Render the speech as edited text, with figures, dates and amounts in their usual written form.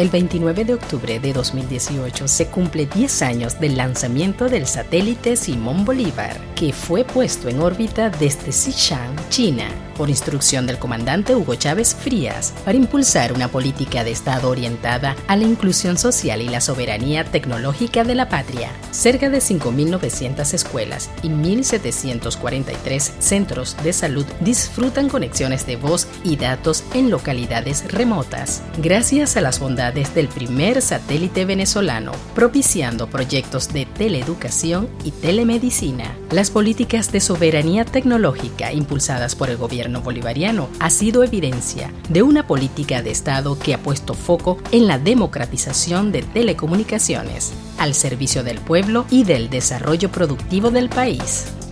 El 29 de octubre de 2018 se cumple 10 años del lanzamiento del satélite Simón Bolívar, que fue puesto en órbita desde Xichang, China, por instrucción del comandante Hugo Chávez Frías, para impulsar una política de Estado orientada a la inclusión social y la soberanía tecnológica de la patria. Cerca de 5.900 escuelas y 1.743 centros de salud disfrutan conexiones de voz y datos en localidades remotas, gracias a las bondades del primer satélite venezolano, propiciando proyectos de teleeducación y telemedicina. Las políticas de soberanía tecnológica impulsadas por el gobierno bolivariano ha sido evidencia de una política de Estado que ha puesto foco en la democratización de telecomunicaciones, al servicio del pueblo y del desarrollo productivo del país.